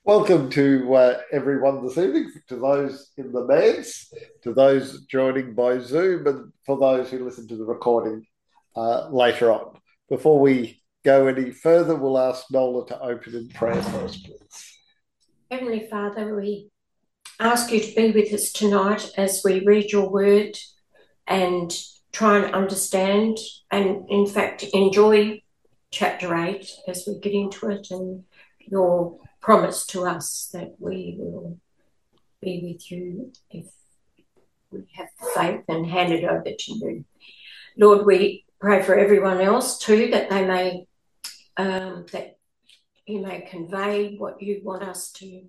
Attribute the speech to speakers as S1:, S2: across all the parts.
S1: Welcome to everyone this evening, to those in the manse, to those joining by Zoom, and for those who listen to the recording later on. Before we go any further, we'll ask Nola to open in prayer for us, please.
S2: Heavenly Father, we ask you to be with us tonight as we read your word and try and understand and, in fact, enjoy chapter 8 as we get into it, and your promise to us that we will be with you if we have faith and hand it over to you. Lord, we pray for everyone else too, that they may that you may convey what you want us to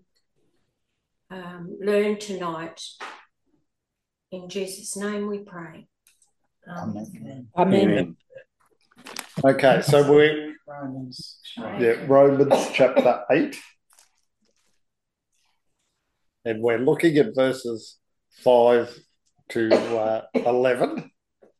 S2: learn tonight. In Jesus' name we pray.
S3: Amen.
S4: Amen.
S1: Okay, so
S3: Romans.
S1: Romans chapter 8. And we're looking at verses 5 to 11.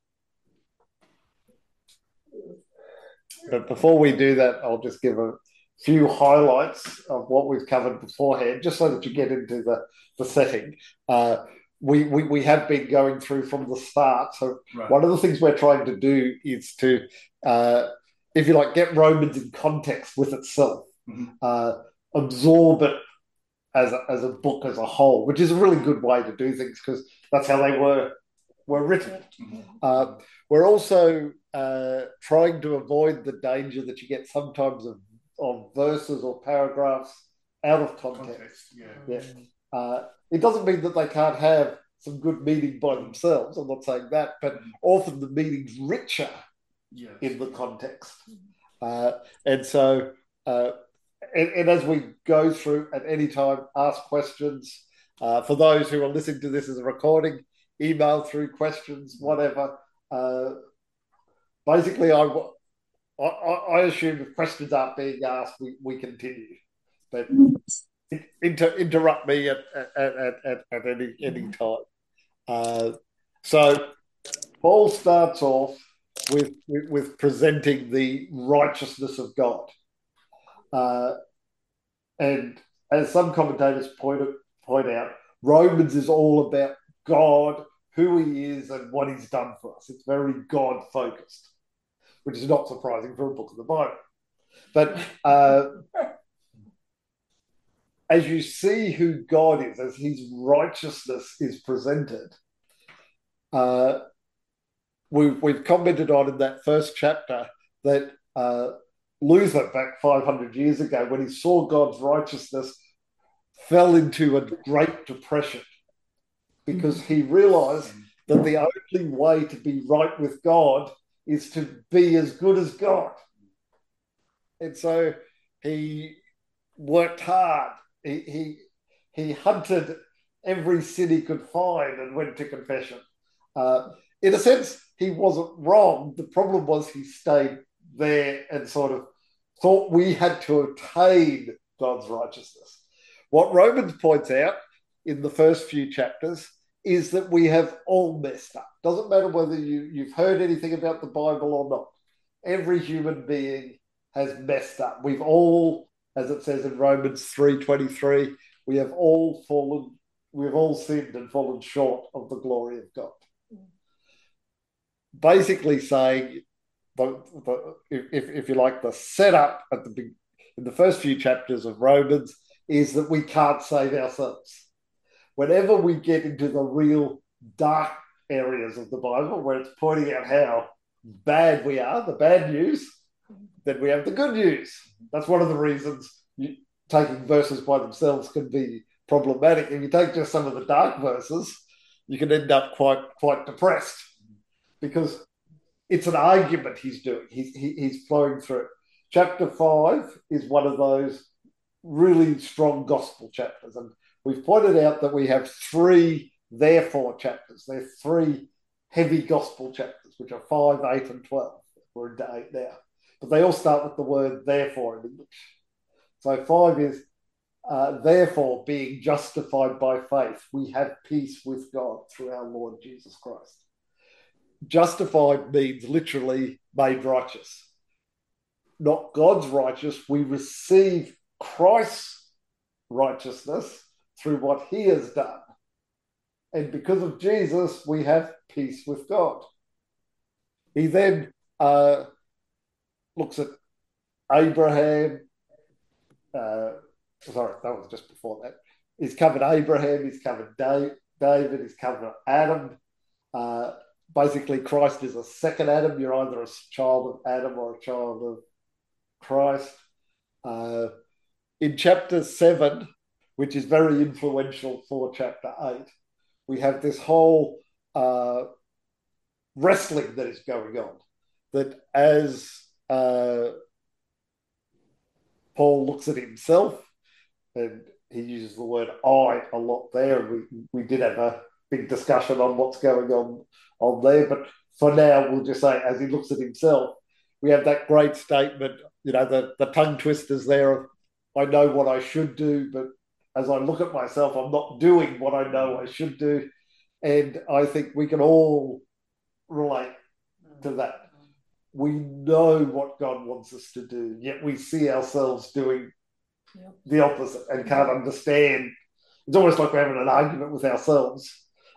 S1: But before we do that, I'll just give a few highlights of what we've covered beforehand, just so that you get into the setting. We have been going through from the start. So One of the things we're trying to do is to, if you like, get Romans in context with itself, absorb it as a book as a whole, which is a really good way to do things because that's how they were written. We're also trying to avoid the danger that you get sometimes of verses or paragraphs out of context. It doesn't mean that they can't have some good meaning by themselves. I'm not saying that, but often the meaning's richer in the context. And so, and as we go through at any time, ask questions. For those who are listening to this as a recording, email through questions, whatever. Basically, I assume if questions aren't being asked, we continue. But interrupt me at any time. So Paul starts off with presenting the righteousness of God. And as some commentators point out, Romans is all about God, who he is, and what he's done for us. It's very God focused, which is not surprising for a book of the Bible. But as you see who God is, as his righteousness is presented, we've commented on in that first chapter that Luther, back 500 years ago, when he saw God's righteousness, fell into a great depression because he realized that the only way to be right with God is to be as good as God. And so he worked hard. He hunted every sin he could find and went to confession. In a sense, he wasn't wrong. The problem was he stayed there and sort of thought we had to attain God's righteousness. What Romans points out in the first few chapters is that we have all messed up. Doesn't matter whether you've heard anything about the Bible or not. Every human being has messed up. We've all, as it says in Romans 3:23, we've all sinned and fallen short of the glory of God. Basically saying, if you like, the setup in the first few chapters of Romans is that we can't save ourselves. Whenever we get into the real dark areas of the Bible, where it's pointing out how bad we are, the bad news, then we have the good news. That's one of the reasons taking verses by themselves can be problematic. If you take just some of the dark verses, you can end up quite depressed because it's an argument he's doing. He's flowing through. Chapter 5 is one of those really strong gospel chapters. And we've pointed out that we have 3 therefore chapters. They're 3 heavy gospel chapters, which are 5, 8, and 12. We're into 8 now. But they all start with the word therefore in English. So 5 is, therefore, being justified by faith, we have peace with God through our Lord Jesus Christ. Justified means literally made righteous. Not God's righteous. We receive Christ's righteousness through what he has done. And because of Jesus, we have peace with God. He then looks at Abraham. Sorry, that was just before that. He's covered Abraham, he's covered David, he's covered Adam. Basically, Christ is a second Adam. You're either a child of Adam or a child of Christ. In chapter 7, which is very influential for chapter 8, we have this whole wrestling that is going on. That as Paul looks at himself, and he uses the word I a lot there. We did have a big discussion on what's going on there, but for now, we'll just say as he looks at himself, we have that great statement, the tongue twisters there of, I know what I should do, but as I look at myself, I'm not doing what I know I should do. And I think we can all relate to that. We know what God wants us to do, yet we see ourselves doing the opposite and can't understand. It's almost like we're having an argument with ourselves.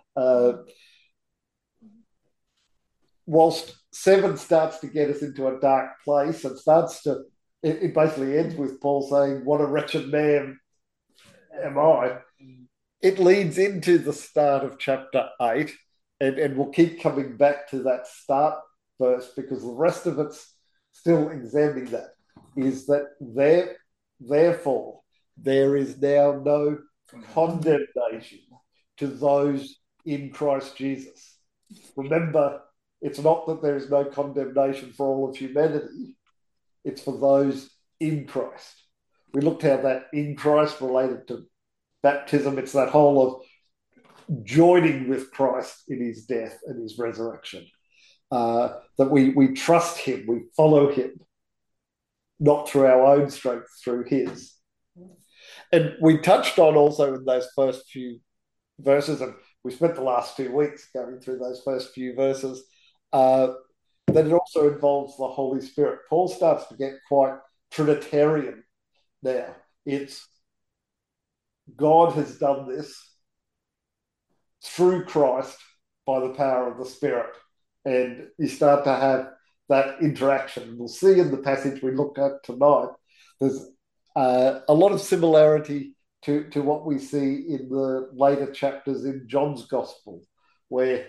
S1: Whilst 7 starts to get us into a dark place and it basically ends with Paul saying, what a wretched man am I. It leads into the start of chapter 8, and we'll keep coming back to that start verse because the rest of it's still examining that, is that therefore there is now no condemnation to those in Christ Jesus. Remember, it's not that there is no condemnation for all of humanity, it's for those in Christ. We looked how that in Christ related to baptism. It's that whole of joining with Christ in his death and his resurrection. That we trust him, we follow him, not through our own strength, through his. And we touched on also in those first few verses, and we spent the last 2 weeks going through those first few verses, that it also involves the Holy Spirit. Paul starts to get quite Trinitarian now. It's God has done this through Christ by the power of the Spirit. And you start to have that interaction. We'll see in the passage we looked at tonight, there's a lot of similarity to what we see in the later chapters in John's Gospel, where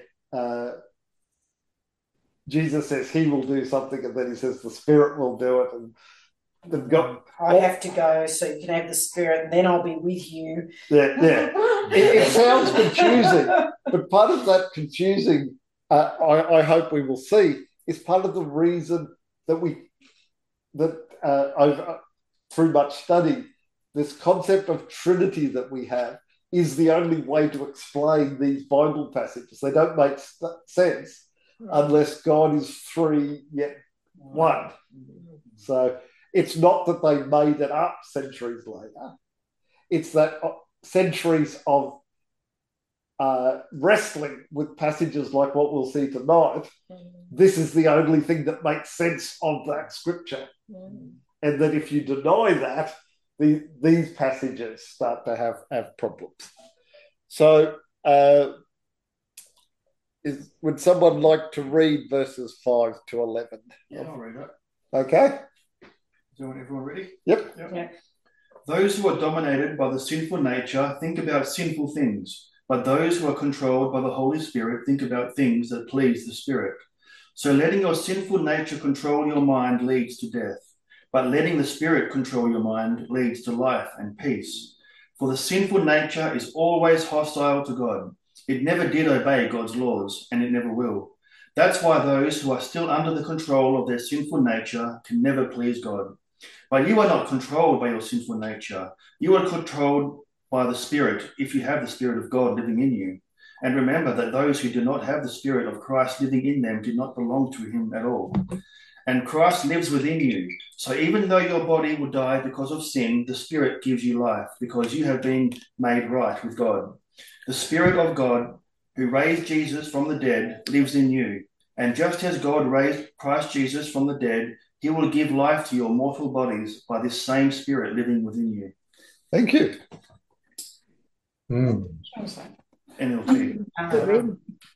S1: Jesus says he will do something, and then he says the Spirit will do it. And God,
S3: I have to go so you can have the Spirit, and then I'll be with you.
S1: Yeah. It sounds confusing, but part of that confusing, I hope we will see, is part of the reason that over through much study, this concept of Trinity that we have is the only way to explain these Bible passages. They don't make sense unless God is three yet one. So it's not that they made it up centuries later. It's that centuries of wrestling with passages like what we'll see tonight, this is the only thing that makes sense of that scripture. And that if you deny that, these passages start to have problems. So would someone like to read verses 5 to 11?
S4: Yeah, I'll read it.
S1: Okay.
S4: Is everyone ready?
S1: Yep.
S4: Those who are dominated by the sinful nature think about sinful things, but those who are controlled by the Holy Spirit think about things that please the Spirit. So letting your sinful nature control your mind leads to death, but letting the Spirit control your mind leads to life and peace. For the sinful nature is always hostile to God. It never did obey God's laws, and it never will. That's why those who are still under the control of their sinful nature can never please God. But you are not controlled by your sinful nature. You are controlled by the Spirit, if you have the Spirit of God living in you. And remember that those who do not have the Spirit of Christ living in them do not belong to him at all. And Christ lives within you. So even though your body will die because of sin, the Spirit gives you life because you have been made right with God. The Spirit of God, who raised Jesus from the dead, lives in you. And just as God raised Christ Jesus from the dead, he will give life to your mortal bodies by this same Spirit living within you.
S1: Thank you.
S4: NLT.
S3: Good read.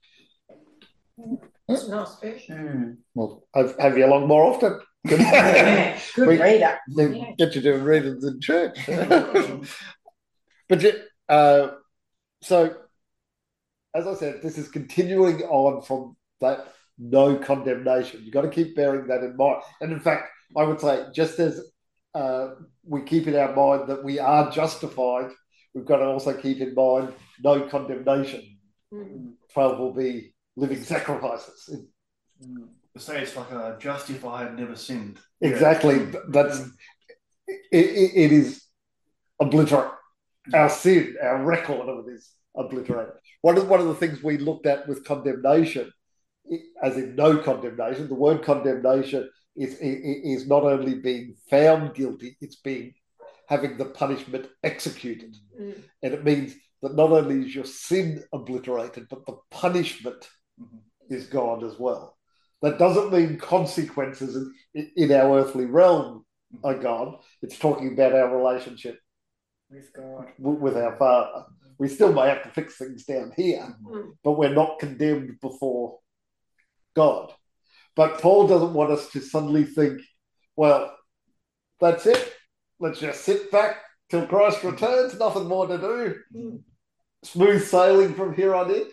S2: It's a nice version.
S1: Well, have you along more often?
S3: Good
S1: We-
S3: reader.
S1: They get you doing readings in church. But so, as I said, this is continuing on from that no condemnation. You've got to keep bearing that in mind. And in fact, I would say, just as we keep in our mind that we are justified, we've got to also keep in mind no condemnation. 12 will be living sacrifices.
S4: Say it's like a justified, never sinned.
S1: Exactly. That's it is obliterate. Our sin, our record of it is obliterated. One of the things we looked at with condemnation, as in no condemnation, the word condemnation is not only being found guilty, it's being having the punishment executed. And it means that not only is your sin obliterated, but the punishment is gone as well. That doesn't mean consequences in our earthly realm are gone. It's talking about our relationship
S3: With God.
S1: with our Father. We still may have to fix things down here, but we're not condemned before God. But Paul doesn't want us to suddenly think, well, that's it. Let's just sit back till Christ returns. Nothing more to do. Smooth sailing from here on in.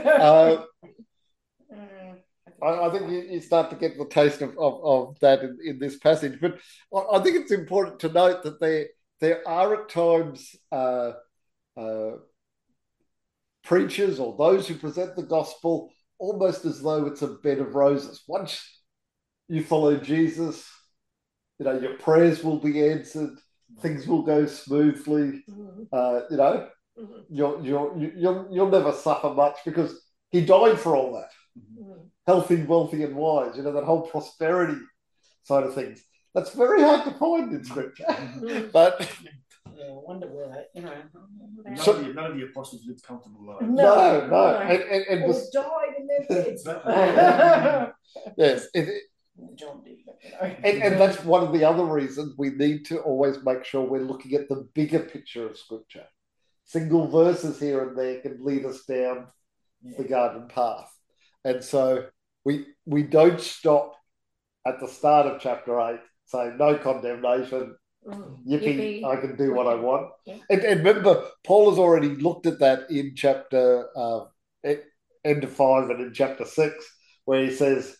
S1: I think you start to get the taste of that in this passage. But I think it's important to note that there are at times preachers or those who present the gospel almost as though it's a bed of roses. Once you follow Jesus, your prayers will be answered, things will go smoothly. You'll never suffer much because he died for all that. Healthy, wealthy, and wise. That whole prosperity side of things. That's very hard to find in Scripture. But
S3: I wonder where that,
S4: None of the apostles lived comfortable lives.
S1: no.
S3: And or died in their beds.
S1: Yes.
S3: John did,
S1: And that's one of the other reasons we need to always make sure we're looking at the bigger picture of Scripture. Single verses here and there can lead us down the garden path. And so we don't stop at the start of chapter 8 saying no condemnation, yippee, I can do what I want.
S2: Yeah.
S1: And remember, Paul has already looked at that in chapter end of 5 and in chapter 6, where he says,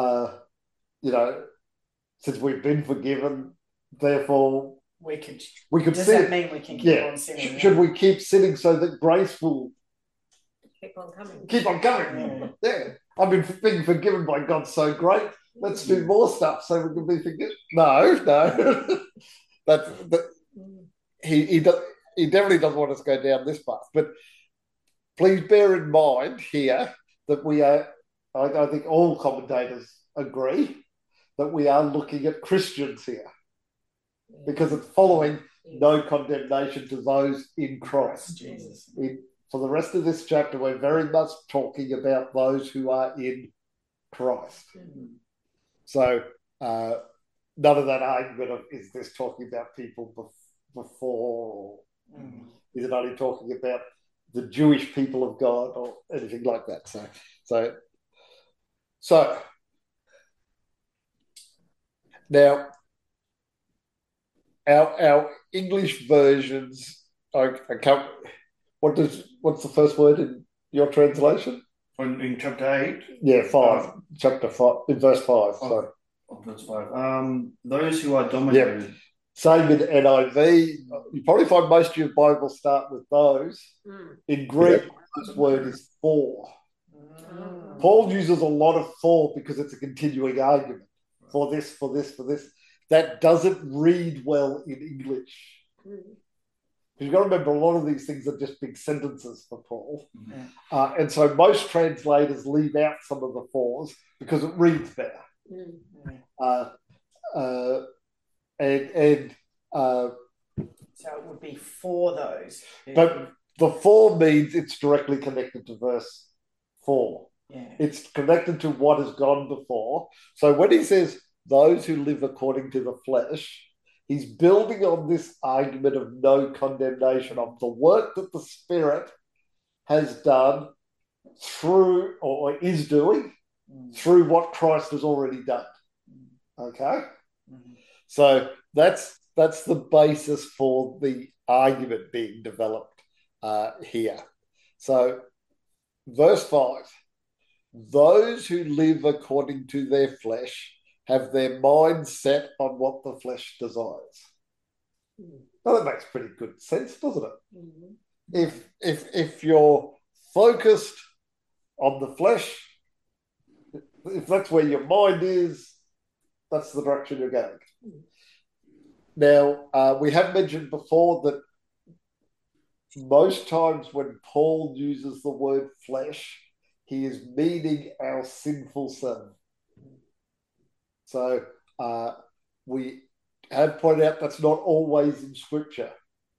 S1: since we've been forgiven, therefore
S3: we could
S1: sin.
S3: Does that mean we can keep on sinning?
S1: Should we keep sinning so that grace will
S2: keep on coming?
S1: Keep on coming. Yeah. I've been being forgiven by God so great. Let's do more stuff so we can be forgiven. No. He definitely doesn't want us to go down this path. But please bear in mind here that we are, I think all commentators agree, that we are looking at Christians here. Because it's following no condemnation to those in Christ.
S3: Jesus.
S1: For the rest of this chapter, we're very much talking about those who are in Christ. So none of that argument of, is this talking about people before, or is it only talking about the Jewish people of God, or anything like that? So now our English versions what's the first word in your translation?
S4: In chapter 8?
S1: Yeah, 5. Chapter 5, in verse 5. Sorry.
S4: Verse 5. Those who are dominated.
S1: Yep. Same in NIV. You probably find most of your Bibles start with those. In Greek, this word is for. Paul uses a lot of for because it's a continuing argument. For this, for this, for this. That doesn't read well in English. You've got to remember, a lot of these things are just big sentences for Paul. And so most translators leave out some of the fors because it reads better.
S3: So it would be for those.
S1: But the for means it's directly connected to verse 4.
S3: Yeah.
S1: It's connected to what has gone before. So when he says those who live according to the flesh, He's building on this argument of no condemnation, of the work that the Spirit has done through, or is doing, through what Christ has already done. Okay? So that's the basis for the argument being developed here. So, verse 5, those who live according to their flesh have their mind set on what the flesh desires. Well, that makes pretty good sense, doesn't it? If you're focused on the flesh, if that's where your mind is, that's the direction you're going. Now, we have mentioned before that most times when Paul uses the word flesh, he is meaning our sinful self. So we have pointed out that's not always in Scripture.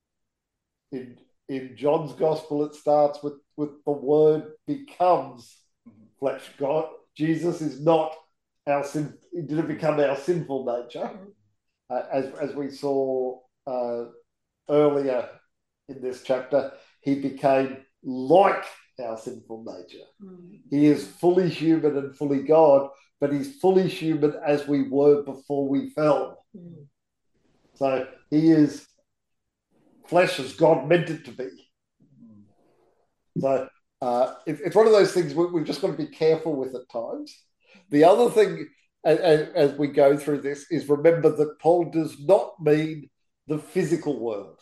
S1: In John's Gospel, it starts with the word becomes flesh. Jesus is not our sin. He didn't become our sinful nature, as we saw earlier in this chapter. He became like our sinful nature. He is fully human and fully God, but he's fully human as we were before we fell. So he is flesh as God meant it to be. So it's one of those things we've just got to be careful with at times. The other thing, as we go through this, is remember that Paul does not mean the physical world.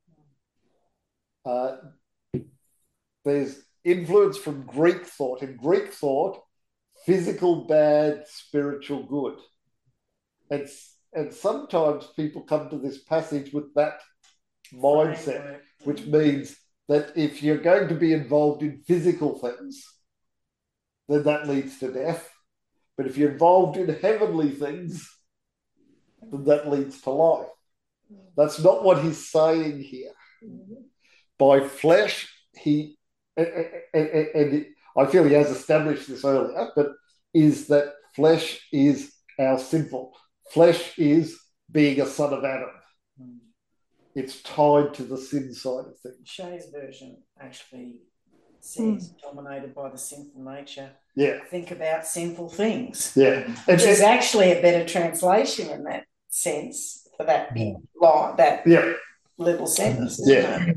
S1: There's influence from Greek thought. In Greek thought, physical bad, spiritual good. And sometimes people come to this passage with that mindset, which means that if you're going to be involved in physical things, then that leads to death. But if you're involved in heavenly things, then that leads to life. That's not what he's saying here. By flesh, and I feel he has established this earlier, but is that flesh is our sinful. Flesh is being a son of Adam. It's tied to the sin side of things.
S3: Shay's version actually says dominated by the sinful nature.
S1: Yeah.
S3: Think about sinful things.
S1: Yeah.
S3: Which is actually a better translation in that sense for that line, that little sentence.
S1: Yeah.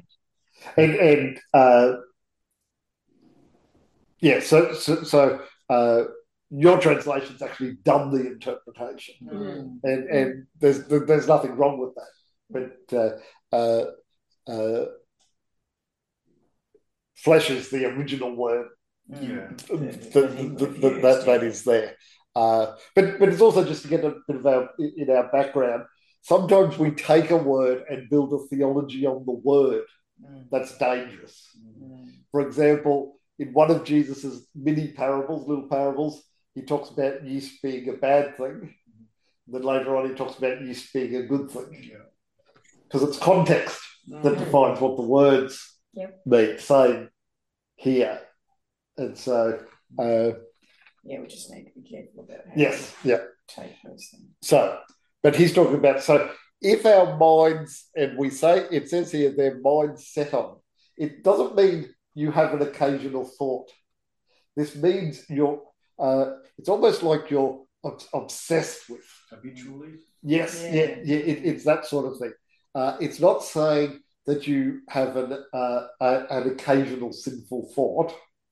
S1: So your translation's actually done the interpretation, and there's nothing wrong with that. But flesh is the original word that is there. But it's also just to get a bit of our background. Sometimes we take a word and build a theology on the word. That's dangerous. For example, in one of Jesus's little parables, he talks about yeast being a bad thing. Then later on, he talks about yeast being a good thing. Because it's context that defines what the words mean, same here. And so...
S3: we just need to be careful about how we take those things.
S1: So, but he's talking about... So, if our minds, and we say, it says here, their minds set on, it doesn't mean you have an occasional thought. This means it's almost like you're obsessed with.
S4: Habitually?
S1: Yes, it's that sort of thing. It's not saying that you have an occasional sinful thought.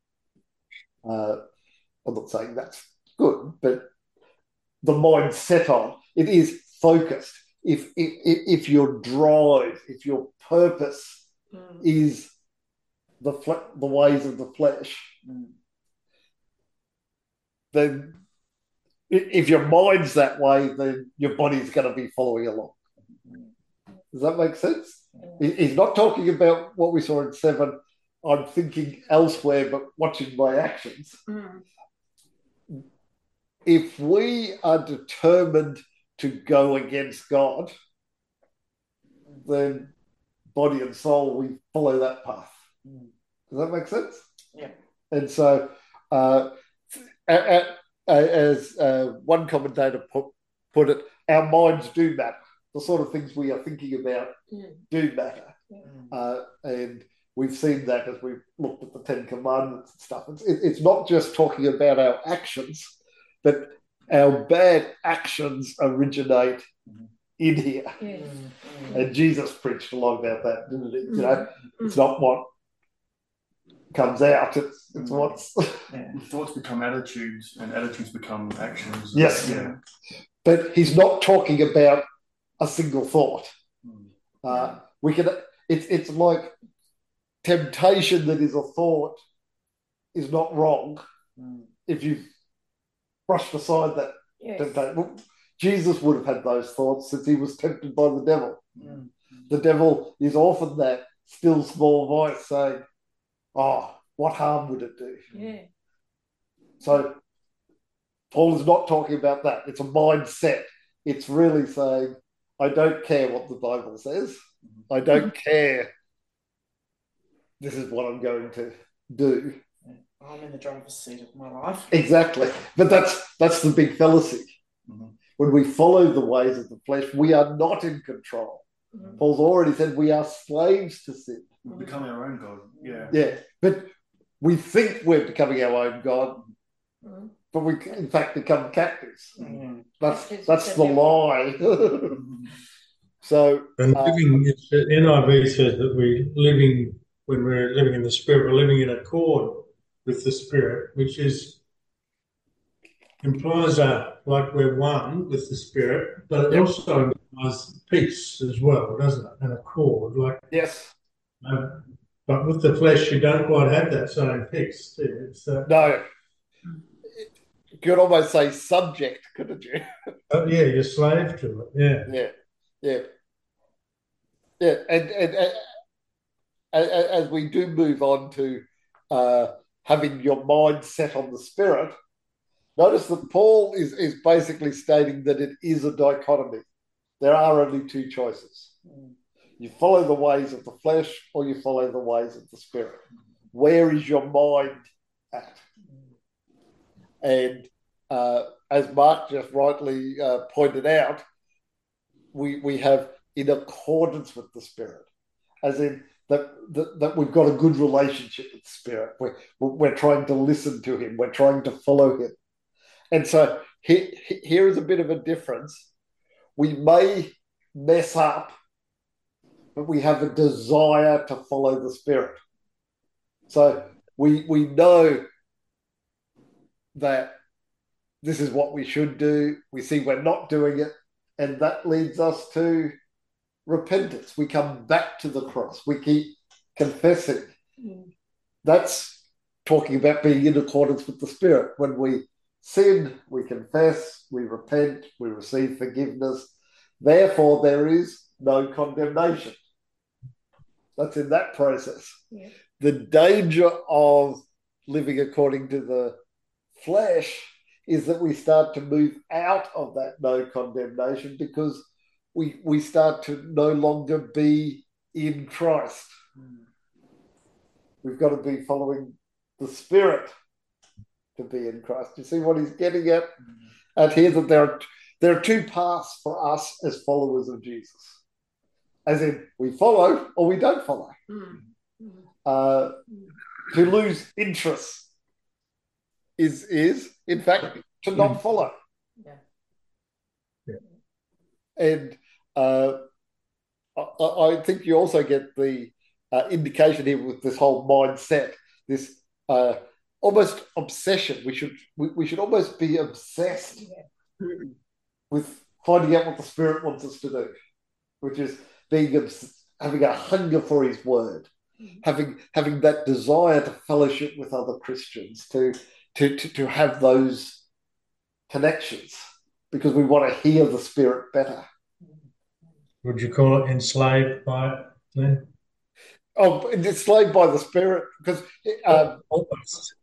S1: I'm not saying that's good, but the mind set on, it is focused. If your drive, if your purpose is the ways of the flesh, then if your mind's that way, then your body's going to be following along. Does that make sense? He's not talking about what we saw in 7, I'm thinking elsewhere but watching my actions. If we are determined to go against God, then body and soul, we follow that path. Does that make sense?
S3: Yeah.
S1: And so, as one commentator put it, our minds do matter. the sort of things we are thinking about do matter. And we've seen that as we've looked at the Ten Commandments and stuff. It's not just talking about our actions, but our bad actions originate in here. And Jesus preached a lot about that, didn't he? You know, it's not what comes out, it's what's...
S4: Thoughts become attitudes, and attitudes become actions.
S1: Yes. Yeah. But he's not talking about a single thought. It's like temptation that is a thought is not wrong if you've brushed aside that temptation. Well, Jesus would have had those thoughts since he was tempted by the devil. The devil is often that still small voice saying, oh, what harm would it do? So Paul is not talking about that. It's a mindset. It's really saying, I don't care what the Bible says. I don't care. This is what I'm going to do.
S3: I'm in the driver's seat of my life.
S1: Exactly. But that's the big fallacy. When we follow the ways of the flesh, we are not in control. Paul's already said we are slaves to sin.
S4: We become our own God.
S1: Yeah. But we think we're becoming our own God, but we in fact become captives. That's the lie. So,
S5: and living, NIV says that when we're living in the Spirit, we're living in accord with the Spirit, which implies like we're one with the Spirit, but it also implies peace as well, doesn't it? An accord, like
S1: yes.
S5: But with the flesh, you don't quite have that same peace.
S1: No, you could almost say subject, couldn't you?
S5: You're slave to it.
S1: Yeah. And as we do move on to having your mind set on the Spirit, notice that Paul is basically stating that it is a dichotomy. There are only two choices. You follow the ways of the flesh or you follow the ways of the Spirit. Where is your mind at? And as Mark just rightly pointed out, we have in accordance with the Spirit, as in that we've got a good relationship with the Spirit. We're trying to listen to him. We're trying to follow him. And so here is a bit of a difference. We may mess up, but we have a desire to follow the Spirit. So we know that this is what we should do. We see we're not doing it, and that leads us to repentance. We come back to the cross. We keep confessing. That's talking about being in accordance with the Spirit. When we sin, we confess, we repent, we receive forgiveness. Therefore, there is no condemnation. That's in that process. The danger of living according to the flesh is that we start to move out of that no condemnation because we start to no longer be in Christ. We've got to be following the Spirit to be in Christ. You see what he's getting at? And here that there are two paths for us as followers of Jesus. As in, we follow or we don't follow. To lose interest is in fact to not follow. And I think you also get the indication here with this whole mindset, this almost obsession. We should almost be obsessed with finding out what the Spirit wants us to do, which is having a hunger for His Word, having that desire to fellowship with other Christians, to have those connections, because we want to hear the Spirit better.
S5: Would you call it enslaved by it then?
S1: Oh, enslaved by the Spirit, because
S5: almost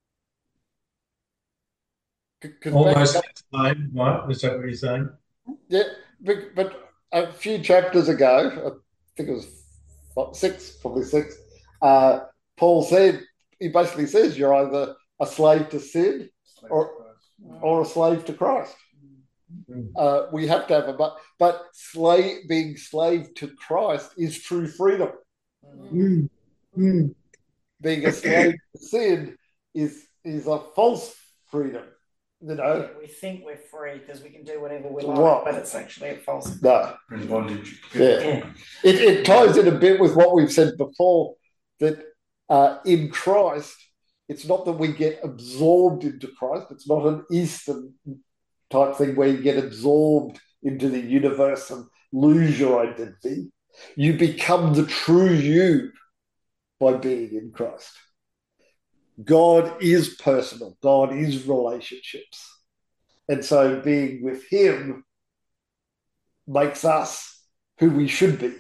S5: enslaved, right? Is that what you're saying?
S1: Yeah, but a few chapters ago, I think it was probably six, Paul he basically says you're either a slave to sin or a slave to Christ. We have to have but being slave to Christ is true freedom.
S6: Mm. Mm.
S1: Being a slave to sin is a false freedom.
S3: We think we're free because we can do whatever we like, but it's actually a false.
S1: No.
S4: In bondage.
S1: Yeah. It ties in a bit with what we've said before, that in Christ, it's not that we get absorbed into Christ. It's not an Eastern type thing where you get absorbed into the universe and lose your identity. You become the true you by being in Christ. God is personal. God is relationships. And so being with him makes us who we should be.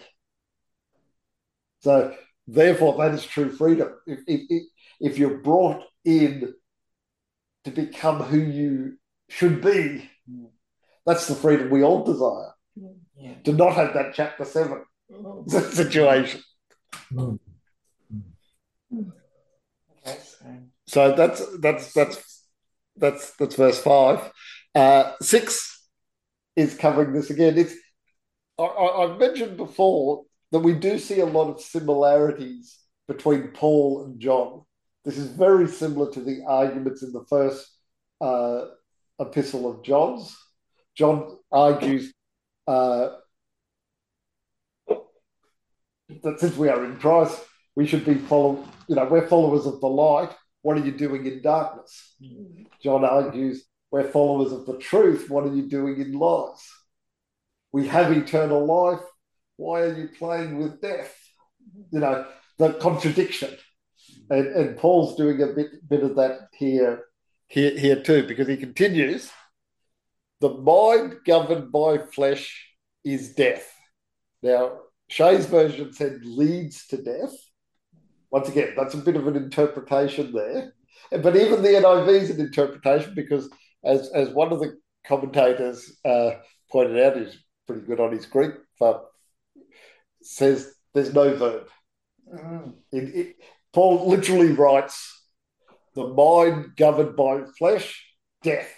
S1: So therefore, that is true freedom. If you're brought in to become who you should be, that's the freedom we all desire.
S3: Yeah.
S1: To not have that chapter 7 situation.
S3: Okay,
S1: so that's verse 5. 6 is covering this again. I've mentioned before that we do see a lot of similarities between Paul and John. This is very similar to the arguments in the first epistle of John's. John argues that since we are in Christ, we should be we're followers of the light. What are you doing in darkness? John argues, we're followers of the truth. What are you doing in lies? We have eternal life. Why are you playing with death? The contradiction. And Paul's doing a bit of that here too, because he continues, the mind governed by flesh is death. Now, Shay's version said leads to death. Once again, that's a bit of an interpretation there. But even the NIV is an interpretation because, as one of the commentators pointed out, who's pretty good on his Greek, says there's no verb. Paul literally writes, the mind governed by flesh, death.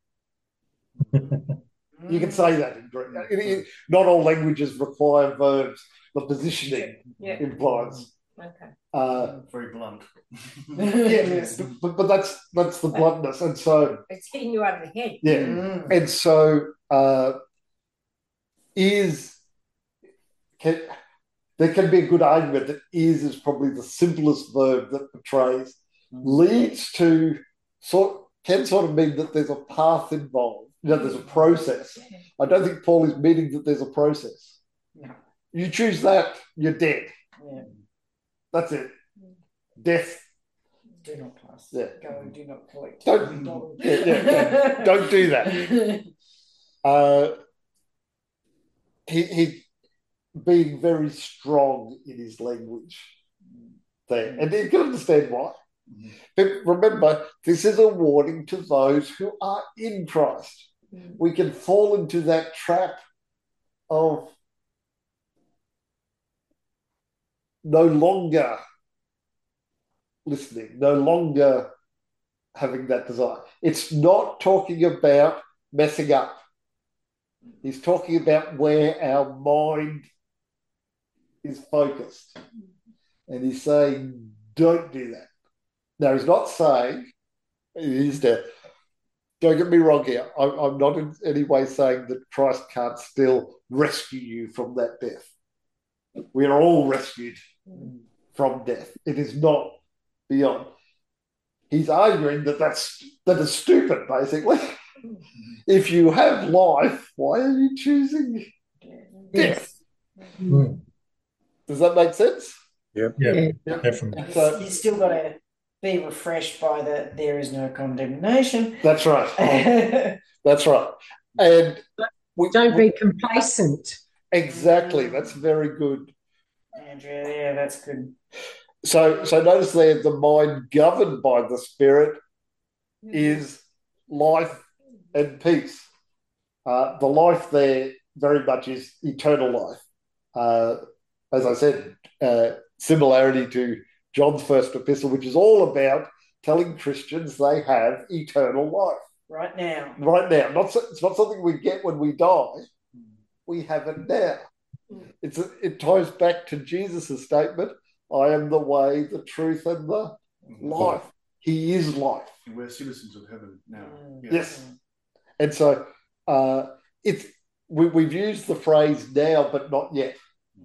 S1: You can say that in Greek. Not all languages require verbs. The positioning implies.
S3: Okay.
S4: Very blunt.
S1: Yes, but that's the bluntness, and so
S2: it's hitting you over the head.
S1: Yeah, and so there can be a good argument that is probably the simplest verb that portrays. Leads to can sort of mean that there's a path involved. There's a process. I don't think Paul is meaning that there's a process.
S3: No.
S1: You choose that, you're dead.
S3: Yeah.
S1: That's it. Death.
S3: Do not pass.
S1: Yeah.
S3: Go and do not collect.
S1: Don't do that. He being very strong in his language there. And you can understand why. But remember, this is a warning to those who are in Christ. We can fall into that trap of no longer listening, no longer having that desire. It's not talking about messing up. He's talking about where our mind is focused. And he's saying, don't do that. Now, he's not saying, don't get me wrong here, I'm not in any way saying that Christ can't still rescue you from that death. We are all rescued from death. It is not beyond. He's arguing that is stupid, basically. If you have life, why are you choosing death? Does that make sense?
S5: Yeah, definitely.
S3: So you still got to be refreshed by there is no condemnation.
S1: That's right. That's right. And
S6: don't be complacent.
S1: Exactly. That's very good.
S3: Andrea, yeah, that's good.
S1: So notice there, the mind governed by the Spirit is life and peace. The life there very much is eternal life. As I said, similarity to John's first epistle, which is all about telling Christians they have eternal life.
S3: Right now.
S1: Right now. It's not something we get when we die. We have it now. It ties back to Jesus' statement, I am the way, the truth, and the life. He is life.
S4: And we're citizens of heaven now.
S1: Yes. And so we've used the phrase now but not yet.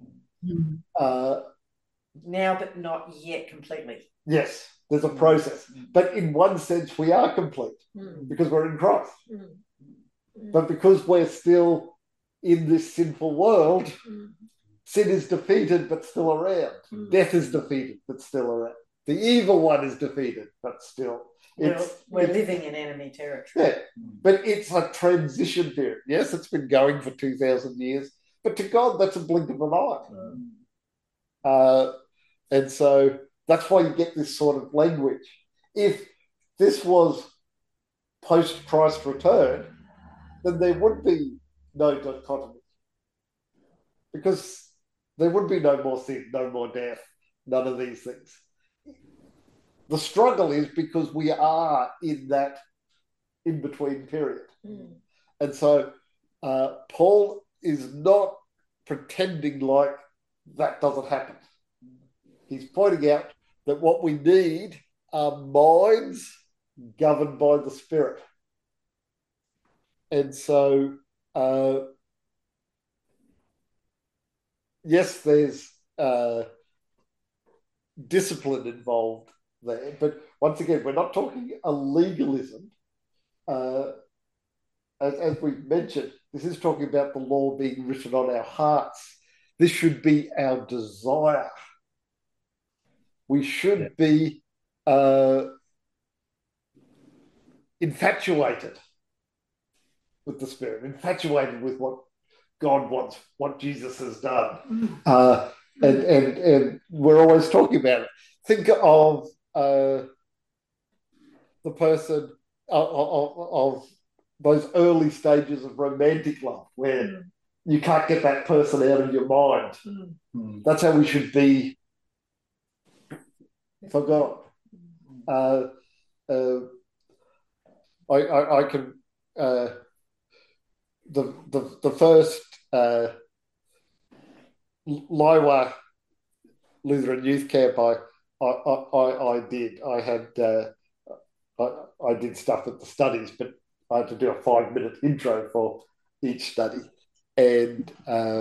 S3: Now but not yet completely.
S1: Yes, there's a process. But in one sense, we are complete because we're in Christ. But because we're still in this sinful world, sin is defeated but still around. Death is defeated but still around. The evil one is defeated but still.
S3: We're living in enemy territory.
S1: Yeah, but it's a transition period. Yes, it's been going for 2,000 years, but to God, that's a blink of an eye. And so that's why you get this sort of language. If this was post-Christ return, then there would be no dichotomy because there would be no more sin, no more death, none of these things. The struggle is because we are in that in-between period. And so Paul is not pretending like that doesn't happen. He's pointing out that what we need are minds governed by the Spirit. And so, yes, there's discipline involved there. But once again, we're not talking a legalism. As we've mentioned, this is talking about the law being written on our hearts. This should be our desire. We should be infatuated with the Spirit, infatuated with what God wants, what Jesus has done. And we're always talking about it. Think of the person of those early stages of romantic love where you can't get that person out of your mind. That's how we should be for God. I can the first Liwa Lutheran youth camp I did. I did stuff at the studies, but I had to do a 5-minute intro for each study, and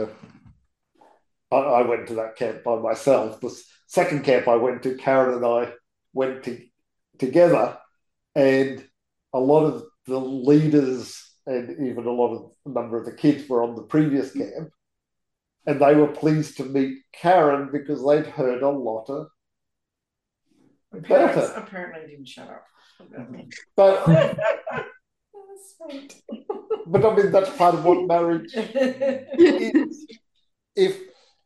S1: I went to that camp by myself. The second camp I went to, Karen and I went together, and a lot of the leaders and even a number of the kids were on the previous camp, and they were pleased to meet Karen because they'd heard a lot of about her.
S3: Apparently didn't shut up.
S1: But but I mean, that's part of what marriage is. If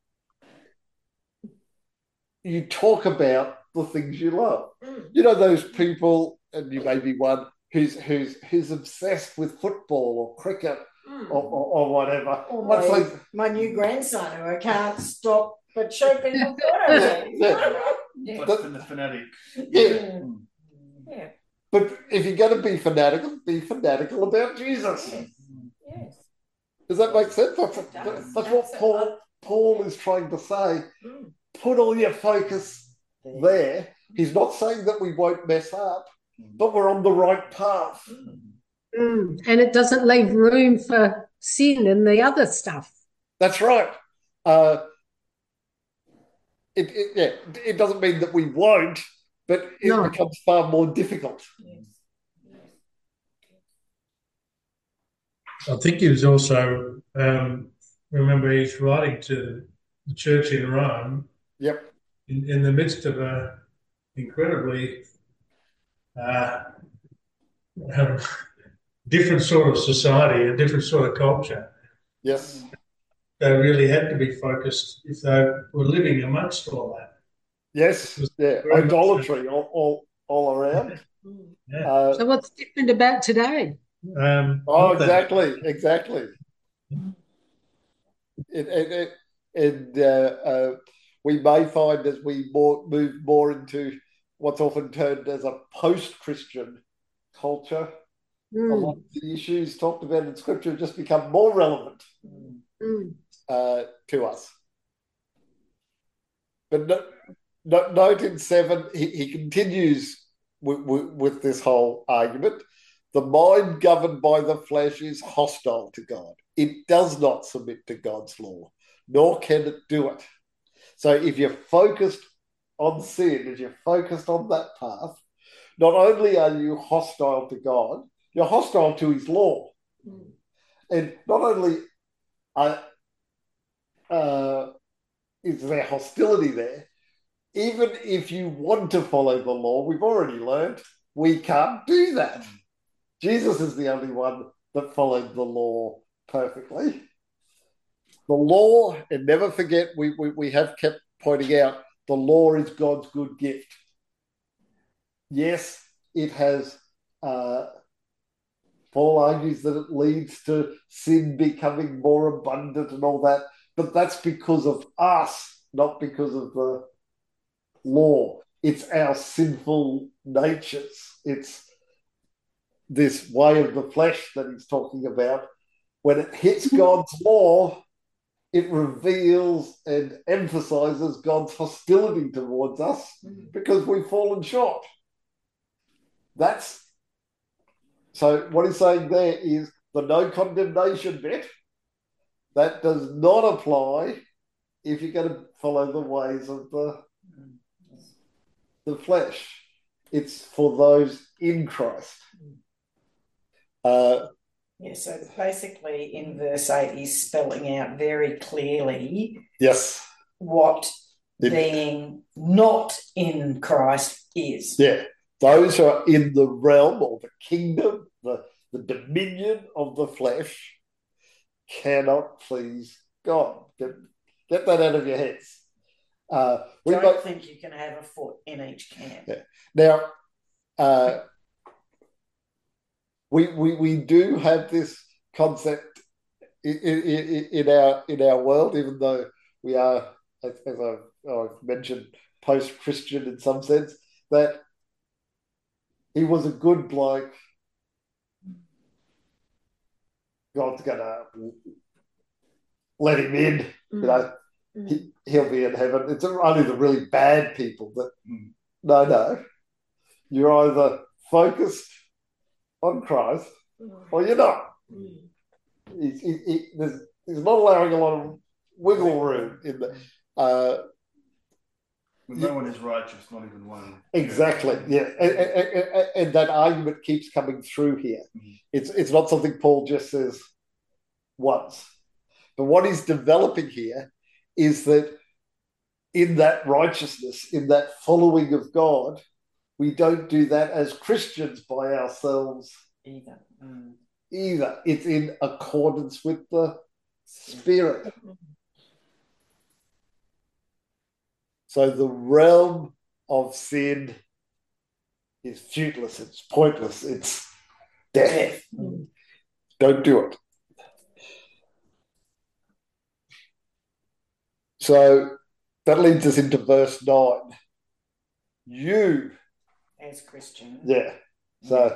S1: you talk about the things you love, you know, those people, and you may be one who's obsessed with football or cricket or whatever.
S3: Or my new grandson who I can't stop but show people photos.
S4: The fanatic.
S3: Yeah.
S1: But if you're going to be fanatical about Jesus.
S3: Yes.
S1: Does that make sense? That's what Paul is trying to say. Put all your focus there. He's not saying that we won't mess up, but we're on the right path.
S6: And it doesn't leave room for sin and the other stuff.
S1: That's right. It doesn't mean that we won't, but it becomes far more difficult.
S5: I think he was also, remember, he's writing to the church in Rome.
S1: Yep.
S5: In the midst of a incredibly different sort of society, a different sort of culture.
S1: Yes.
S5: They really had to be focused if they were living amongst all that.
S1: Yes. Yeah. Idolatry all around.
S5: Yeah.
S6: So what's different about today?
S1: Exactly. We may find as we move more into what's often termed as a post-Christian culture, a lot of the issues talked about in Scripture have just become more relevant to us. But note in 7, he continues with this whole argument. The mind governed by the flesh is hostile to God. It does not submit to God's law, nor can it do it. So if you're focused on sin, if you're focused on that path, not only are you hostile to God, you're hostile to his law. And not only is there hostility there, even if you want to follow the law, we've already learned we can't do that. Jesus is the only one that followed the law perfectly. The law, and never forget, we have kept pointing out, the law is God's good gift. Yes, it has, Paul argues that it leads to sin becoming more abundant and all that, but that's because of us, not because of the law. It's our sinful natures. It's this way of the flesh that he's talking about. When it hits God's law, it reveals and emphasizes God's hostility towards us because we've fallen short. So what he's saying there is the no condemnation bit, that does not apply if you're going to follow the ways of the flesh. It's for those in Christ.
S3: So basically in verse 8, he's spelling out very clearly what being not in Christ is.
S1: Yeah. Those who are in the realm or the kingdom, the dominion of the flesh, cannot please God. Get that out of your heads.
S3: Don't think you can have a foot in each camp.
S1: Yeah. Now, we do have this concept in our world, even though we are, as I've mentioned, post-Christian in some sense, that he was a good bloke. God's going to let him in, he'll be in heaven. It's only the really bad people that, no. You're either focused on Christ or you're not. He's not allowing a lot of wiggle room in the...
S4: no one is righteous, not even one.
S1: Exactly, yeah. And that argument keeps coming through here. It's not something Paul just says once. But what he's developing here is that in that righteousness, in that following of God, we don't do that as Christians by ourselves either. It's in accordance with the Spirit. So the realm of sin is futiless, it's pointless, it's death. Don't do it. So that leads us into verse 9. You,
S3: as Christians.
S1: Yeah. So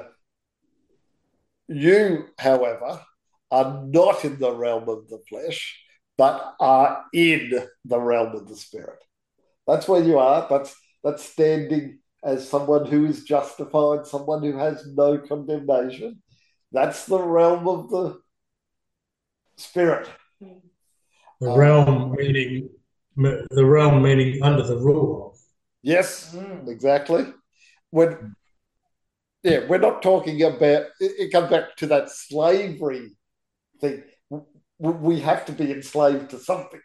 S1: you, however, are not in the realm of the flesh, but are in the realm of the Spirit. That's where you are. That's standing as someone who is justified, someone who has no condemnation. That's the realm of the Spirit.
S5: The realm meaning under the rule of.
S1: Yes, exactly. We're not talking about, it comes back to that slavery thing. We have to be enslaved to something.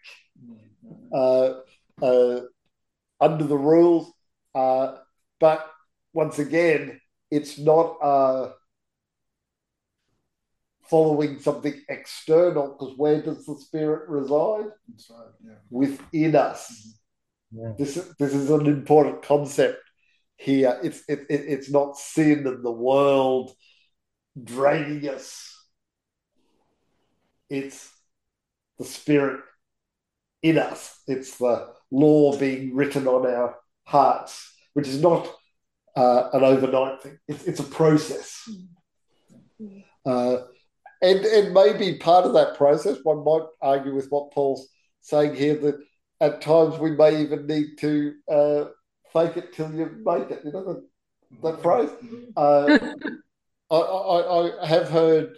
S1: Under the rules, but once again, it's not following something external, because where does the Spirit reside?
S4: Inside, yeah.
S1: Within us.
S5: Yeah.
S1: This is an important concept here. It's not sin and the world draining us. It's the Spirit in us. It's the law being written on our hearts, which is not an overnight thing. It's a process. And maybe part of that process, one might argue with what Paul's saying here, that at times we may even need to fake it till you make it. You know that phrase? I have heard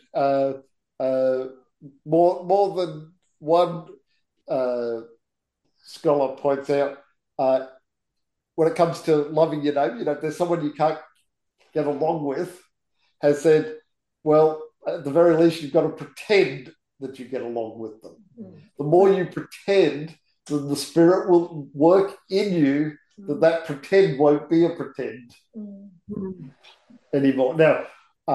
S1: more than one scholar points out when it comes to loving your neighbour, if there's someone you can't get along with, has said, well, at the very least, you've got to pretend that you get along with them. The more you pretend, then the Spirit will work in you that pretend won't be a pretend anymore. Now,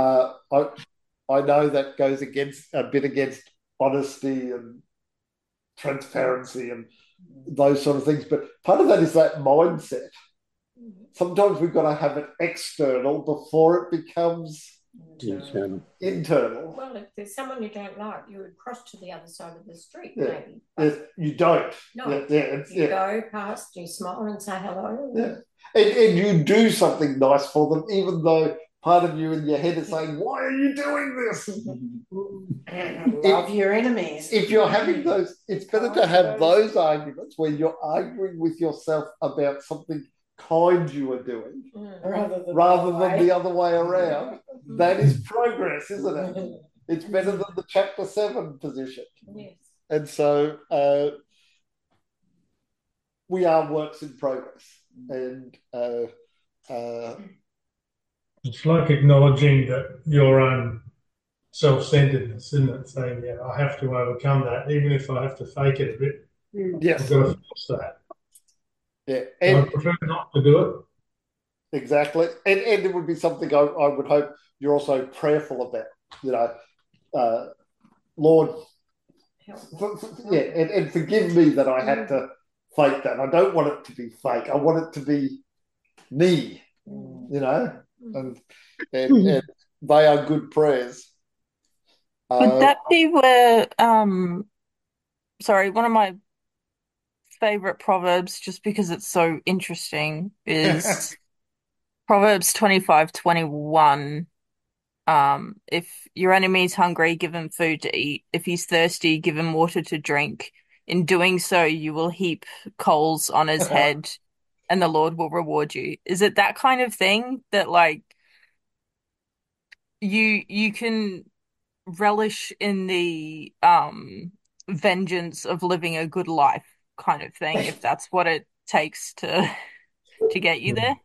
S1: I know that goes a bit against honesty and transparency and those sort of things, but part of that is that mindset. Sometimes we've got to have it external before it becomes internal.
S2: Well, if there's someone you don't like, you would cross to the other side of the street, maybe.
S1: You don't.
S2: No. You go past, you smile and say hello.
S1: Yeah. And you do something nice for them, even though part of you in your head is saying, why are you doing this?
S3: Love your enemies.
S1: If you're having those, it's better to have those arguments where you're arguing with yourself about something kind you are doing rather than the other way around. That is progress, isn't it? It's better than the chapter 7 position.
S2: Yes.
S1: And so we are works in progress. And
S5: it's like acknowledging that your own self-centeredness, isn't it? Saying, yeah, I have to overcome that, even if I have to fake it a bit.
S1: Yes.
S5: I've got to force that.
S1: Yeah.
S5: And I prefer not to do
S1: it. Exactly. And it would be something I would hope you're also prayerful about. Lord, and forgive me that I had to fake that. I don't want it to be fake. I want it to be me, and they are good prayers.
S7: Would that be where, one of my favorite proverbs, just because it's so interesting, is Proverbs 25:21. If your enemy is hungry, give him food to eat. If he's thirsty, give him water to drink. In doing so, you will heap coals on his head, and the Lord will reward you. Is it that kind of thing that, like, you can relish in the vengeance of living a good life kind of thing, if that's what it takes to get you there?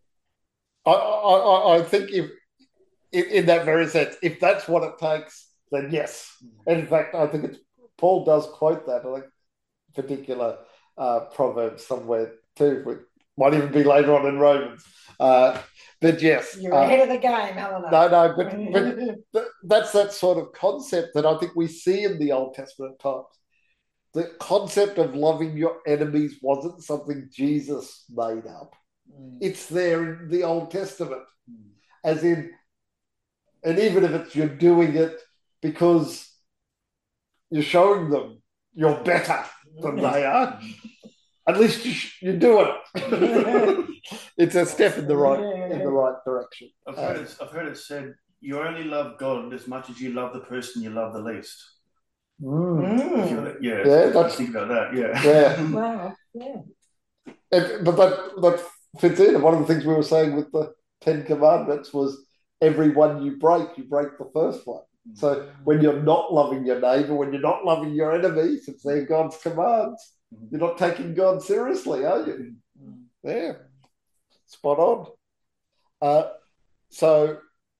S1: I think if in that very sense, if that's what it takes, then yes. And in fact, I think Paul does quote that, I think, particular proverb somewhere too. It might even be later on in Romans. But yes.
S3: You're ahead of the game, Eleanor.
S1: No, but that's that sort of concept that I think we see in the Old Testament times. The concept of loving your enemies wasn't something Jesus made up. It's there in the Old Testament. As in, and even if it's you're doing it because you're showing them you're better than they are, at least you do it. It's a step in the right direction.
S4: I've heard it said, you only love God as much as you love the person you love the least.
S1: That's,
S4: think about that.
S2: Wow. Yeah.
S1: But that fits in. One of the things we were saying with the 10 Commandments was every one you break the first one. So when you're not loving your neighbor, when you're not loving your enemies, it's they're God's commands. You're not taking God seriously, are you? Yeah, spot on. So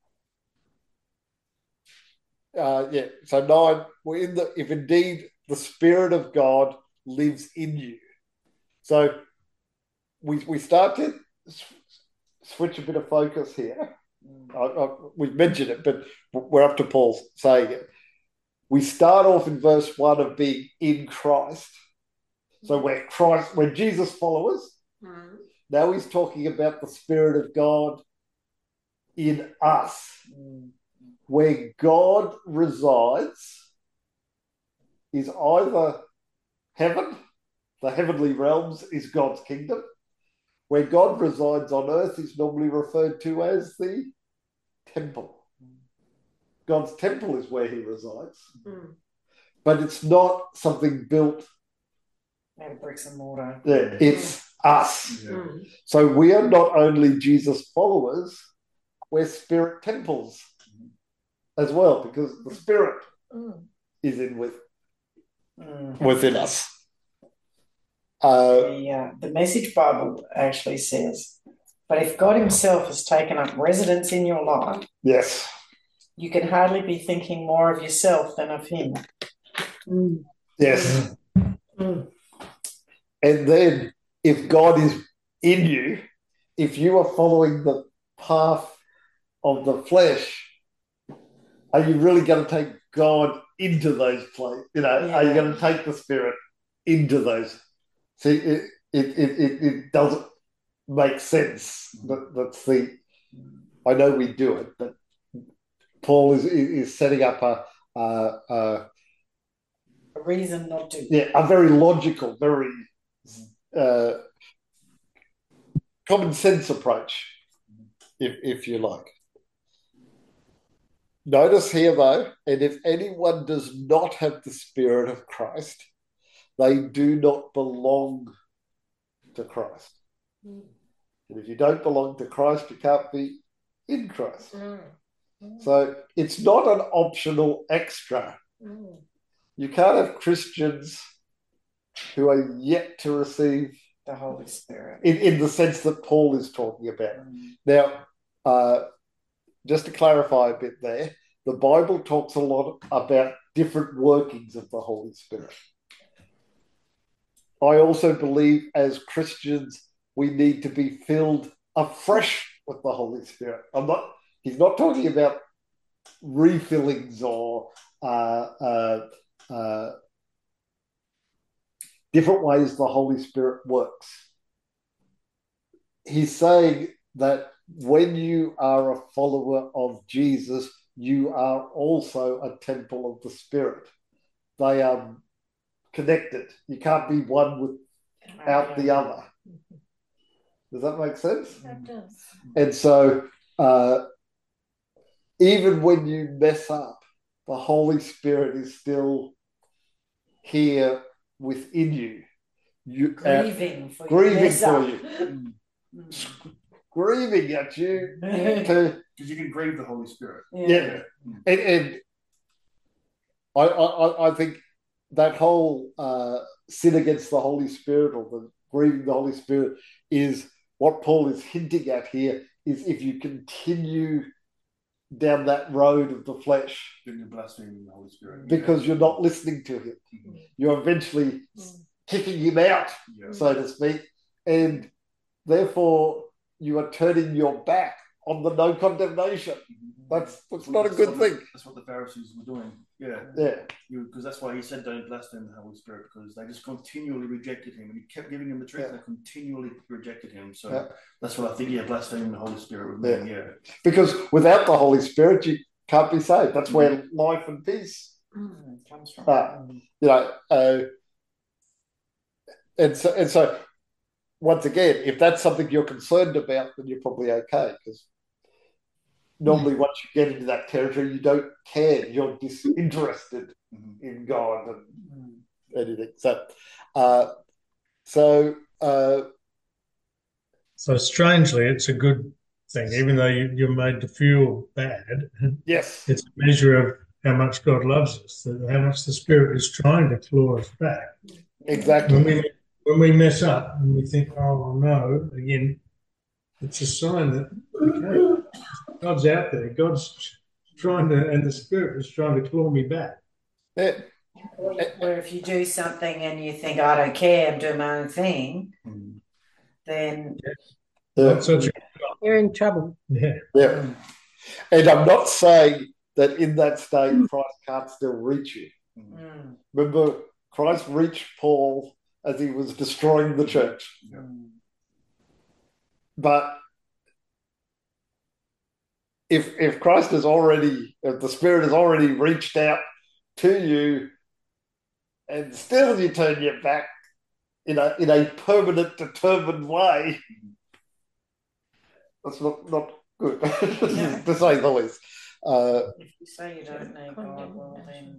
S1: 9, we're if indeed the Spirit of God lives in you. So we start to switch a bit of focus here. We've mentioned it, but we're up to Paul saying it. We start off in verse 1 of being in Christ. So we're Jesus followers. Now he's talking about the Spirit of God in us. Where God resides is either heaven, the heavenly realms is God's kingdom. Where God resides on earth is normally referred to as the temple. God's temple is where he resides. But it's not something built
S3: out of bricks and mortar.
S1: Yeah, it's us. So we are not only Jesus followers, we're spirit temples as well, because the spirit is within us.
S3: The Message Bible actually says, but if God himself has taken up residence in your life,
S1: yes,
S3: you can hardly be thinking more of yourself than of him.
S1: Yes. And then if God is in you, if you are following the path of the flesh, are you really going to take God into those places? Are you going to take the spirit into those? See, it doesn't make sense. That's I know we do it, but Paul is setting up a
S3: reason not to.
S1: Yeah, a very logical, very common sense approach, if you like. Notice here, though, and if anyone does not have the Spirit of Christ, they do not belong to Christ. And if you don't belong to Christ, you can't be in Christ. So it's not an optional extra. You can't have Christians who are yet to receive
S3: the Holy Spirit
S1: in the sense that Paul is talking about. Now, just to clarify a bit there, the Bible talks a lot about different workings of the Holy Spirit. I also believe as Christians, we need to be filled afresh with the Holy Spirit. He's not talking about refillings or different ways the Holy Spirit works. He's saying that when you are a follower of Jesus, you are also a temple of the Spirit. They are connected. You can't be one without the other. Does that make sense?
S2: That does.
S1: And so even when you mess up, the Holy Spirit is still here within you.
S3: Grieving for
S1: you. Grieving at you.
S4: Because you can grieve the Holy Spirit.
S1: Yeah. And I think that whole sin against the Holy Spirit or the grieving the Holy Spirit is what Paul is hinting at here, is if you continue down that road of the flesh,
S4: then you're blaspheming the Holy Spirit.
S1: Because you're not listening to him. You're eventually kicking him out, so to speak, and therefore you are turning your back on the no condemnation. That's not a good thing.
S4: That's what the Pharisees were doing. Because that's why he said don't blaspheme the Holy Spirit, because they just continually rejected him, and he kept giving them the truth. They continually rejected him. So that's what I think. Blaspheming the Holy Spirit would mean. Because
S1: without the Holy Spirit, you can't be saved. That's where life and peace
S3: comes from.
S1: And so once again, if that's something you're concerned about, then you're probably okay, because normally once you get into that territory, you don't care. You're disinterested in God and anything.
S5: So strangely, it's a good thing, even though you're made to feel bad.
S1: Yes.
S5: It's a measure of how much God loves us, how much the Spirit is trying to claw us back.
S1: Exactly.
S5: When we mess up and we think, oh no, again, it's a sign that, okay, God's out there. God's trying to, and the Spirit is trying to claw me back.
S3: Where if you do something and you think, I don't care, I'm doing my own thing, then
S6: you're in trouble.
S1: Yeah. And I'm not saying that in that state Christ can't still reach you. Remember, Christ reached Paul as he was destroying the church. But if Christ has already, if the Spirit has already reached out to you, and still you turn your back in a permanent, determined way, that's not good, to say the least.
S3: If you say you don't need God, well then,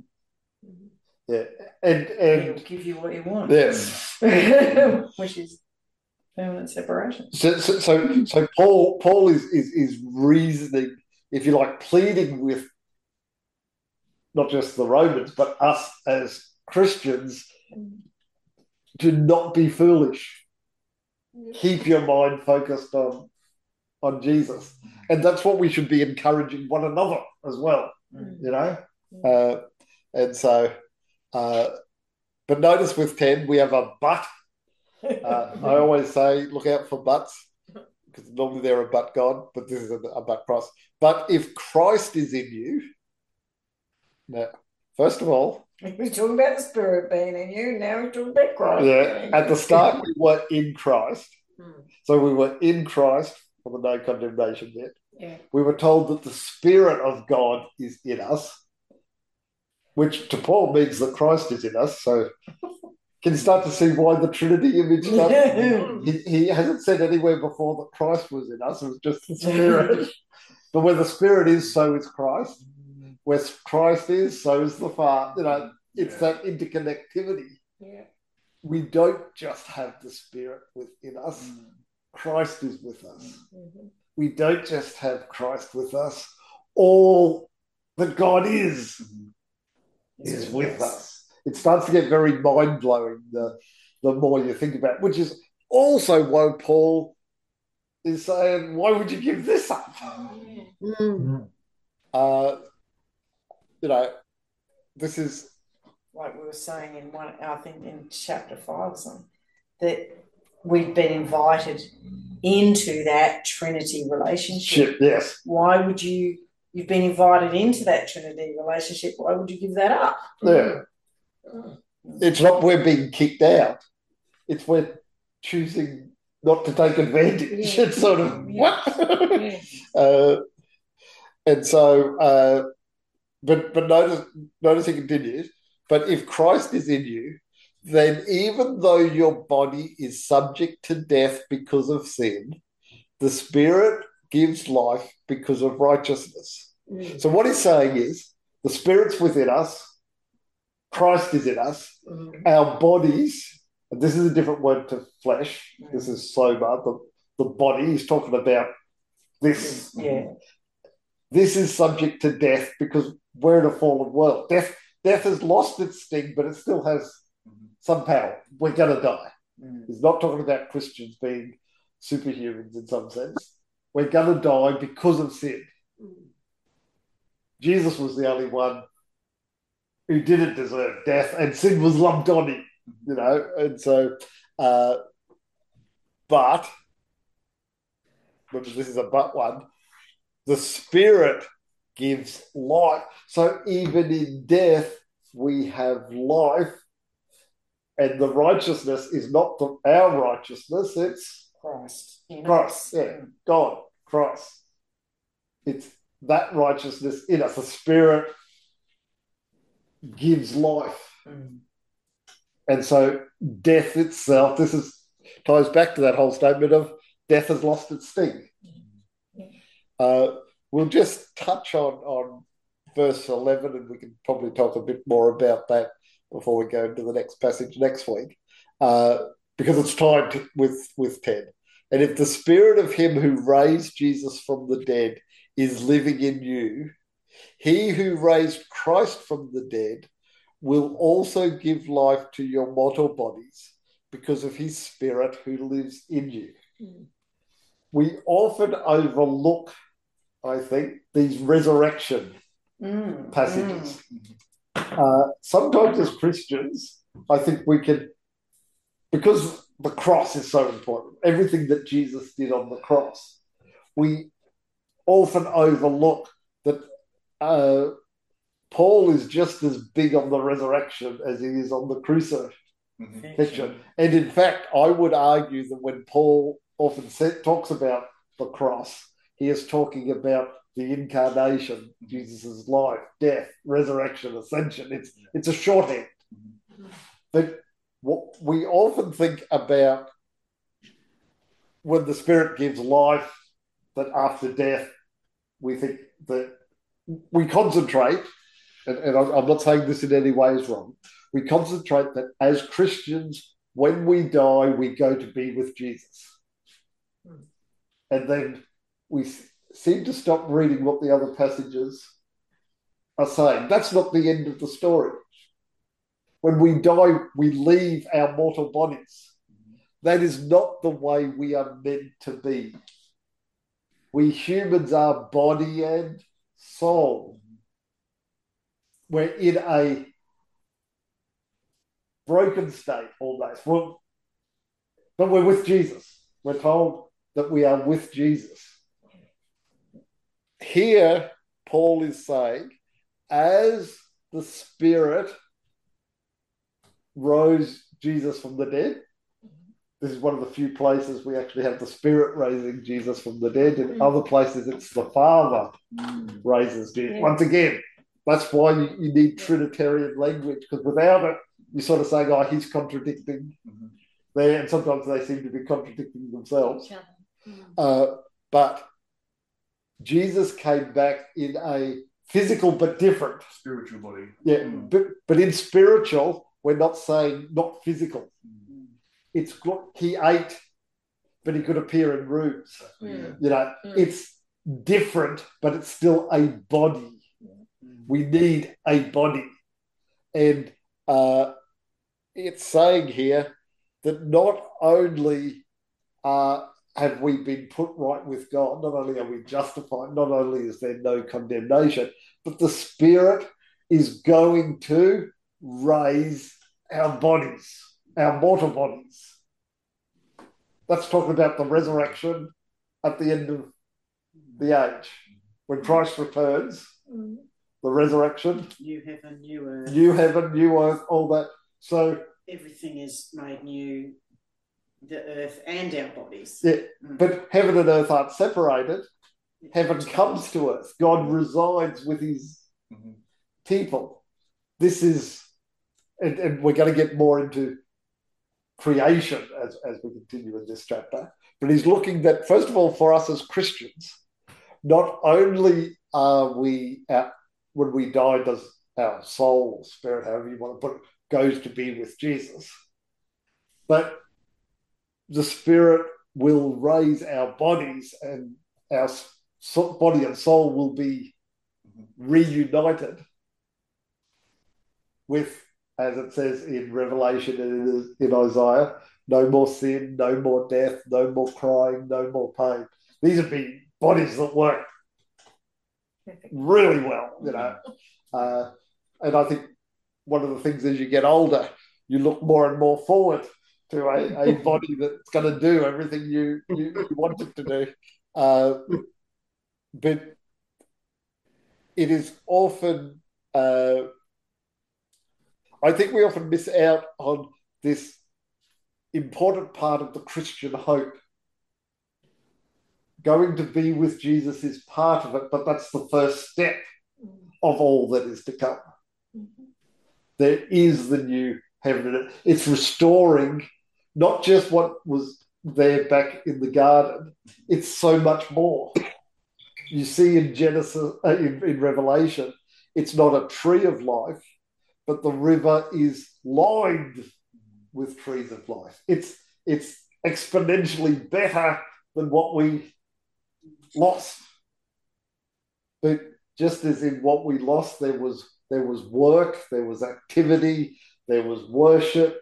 S1: and
S3: He'll give you what you want.
S1: Yes,
S3: which is permanent separation.
S1: So Paul is reasoning, if you like, pleading with not just the Romans but us as Christians to not be foolish. Keep your mind focused on Jesus, and that's what we should be encouraging one another as well. You know, and so. But notice with 10, we have a but. I always say, look out for buts, because normally they're a but God, but this is a but Christ. But if Christ is in you, now, first of all,
S3: we're talking about the Spirit being in you, now we're talking about Christ.
S1: Yeah, at the start, we were in Christ. So we were in Christ for the no condemnation bit.
S2: Yeah.
S1: We were told that the Spirit of God is in us, which to Paul means that Christ is in us. So can you start to see why the Trinity image stuff? He hasn't said anywhere before that Christ was in us. It was just the Spirit. But where the Spirit is, so is Christ. Where Christ is, so is the Father. You know, it's that interconnectivity.
S2: Yeah.
S1: We don't just have the Spirit within us. Christ is with us. We don't just have Christ with us. All that God is with us. It starts to get very mind-blowing the more you think about it, which is also why Paul is saying, why would you give this up? You know, this is...
S3: Like we were saying in one, I think in chapter 5 or something, that we've been invited into that Trinity relationship.
S1: Yes.
S3: Why would you've been invited into that Trinity relationship, why would you give that up?
S1: Yeah. It's not we're being kicked out. It's we're choosing not to take advantage. It's sort of, what? And so, but notice he continues, but if Christ is in you, then even though your body is subject to death because of sin, the Spirit gives life because of righteousness. So what he's saying is, the Spirit's within us, Christ is in us, our bodies, and this is a different word to flesh, this is soma, the body, he's talking about this.
S3: Yeah.
S1: This is subject to death because we're in a fallen world. Death has lost its sting, but it still has some power. We're going to die. He's not talking about Christians being superhumans in some sense. We're going to die because of sin. Jesus was the only one who didn't deserve death, and sin was lumped on him, you know. And so, but this is a but one. The Spirit gives life. So even in death, we have life, and the righteousness is not our righteousness; it's Christ, God, Christ. It's that righteousness in us. The Spirit gives life. And so death itself, ties back to that whole statement of death has lost its sting. We'll just touch on verse 11, and we can probably talk a bit more about that before we go into the next passage next week, because it's tied with 10. And if the Spirit of him who raised Jesus from the dead is living in you, he who raised Christ from the dead will also give life to your mortal bodies because of his Spirit who lives in you. We often overlook, I think, these resurrection passages. Sometimes as Christians, I think we can, because the cross is so important, everything that Jesus did on the cross, we often overlook that Paul is just as big on the resurrection as he is on the crucifixion. And in fact, I would argue that when Paul often talks about the cross, he is talking about the incarnation, Jesus' life, death, resurrection, ascension. It's a shorthand. But what we often think about when the Spirit gives life, that after death, we think that we concentrate, and I'm not saying this in any way is wrong, we concentrate that as Christians, when we die, we go to be with Jesus. And then we seem to stop reading what the other passages are saying. That's not the end of the story. When we die, we leave our mortal bodies. That is not the way we are meant to be. We humans are body and soul. We're in a broken state almost. But we're with Jesus. We're told that we are with Jesus. Here, Paul is saying, as the Spirit rose Jesus from the dead, this is one of the few places we actually have the Spirit raising Jesus from the dead. In other places, it's the Father raises Jesus. Once again, that's why you need Trinitarian language, because without it, you're sort of saying, oh, he's contradicting there, and sometimes they seem to be contradicting themselves. But Jesus came back in a physical but different
S4: spiritual body.
S1: Yeah, but in spiritual, we're not saying not physical. It's he ate, but he could appear in rooms. It's different, but it's still a body. We need a body, and it's saying here that not only have we been put right with God, not only are we justified, not only is there no condemnation, but the Spirit is going to raise our bodies, our mortal bodies. That's talking about the resurrection at the end of the age. When Christ returns, the resurrection.
S3: New heaven, new earth.
S1: New heaven, new earth, all that. So
S3: everything is made new, the earth and our bodies.
S1: Yeah, but heaven and earth aren't separated. Heaven comes to earth. God resides with his people. This is, and we're going to get more into creation as we continue in this chapter. But he's looking that, first of all, for us as Christians, not only are we, when we die, does our soul or spirit, however you want to put it, goes to be with Jesus, but the Spirit will raise our bodies, and our body and soul will be reunited with, as it says in Revelation and in Isaiah, no more sin, no more death, no more crying, no more pain. These would be bodies that work really well, and I think one of the things as you get older, you look more and more forward to a body that's going to do everything you want it to do. But it is often, I think we often miss out on this important part of the Christian hope. Going to be with Jesus is part of it, but that's the first step of all that is to come. There is the new heaven and earth. It's restoring not just what was there back in the garden, it's so much more. You see in Genesis, in Revelation, it's not a tree of life, but the river is lined with trees of life. It's exponentially better than what we lost. But just as in what we lost, there was work, there was activity, there was worship.